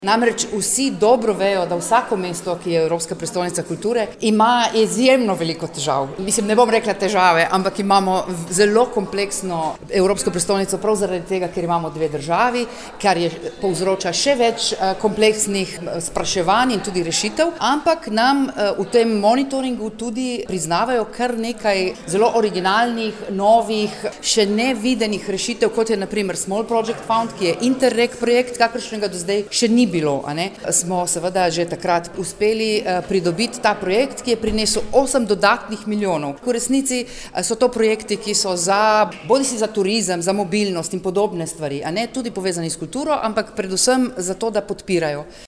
Namreč vsi dobro vejo, da vsako mesto, ki je Evropska prestolnica kulture, ima izjemno veliko težav. Mislim, ne bom rekla težave, ampak imamo zelo kompleksno Evropsko prestolnico prav zaradi tega, ker imamo dve državi, kar povzroča še več kompleksnih spraševanj in tudi rešitev, ampak nam v tem monitoringu tudi priznavajo kar nekaj zelo originalnih, novih, še nevidenih rešitev, kot je na primer Small Project Fund, ki je Interreg projekt, kakršnega do zdaj še ni bilo, Smo seveda že takrat uspeli pridobiti ta projekt, ki je prinesel 8 dodatnih milijonov. V resnici so to projekti, ki so bodisi za turizem, za mobilnost in podobne stvari, tudi povezani s kulturo, ampak predvsem zato, da podpirajo.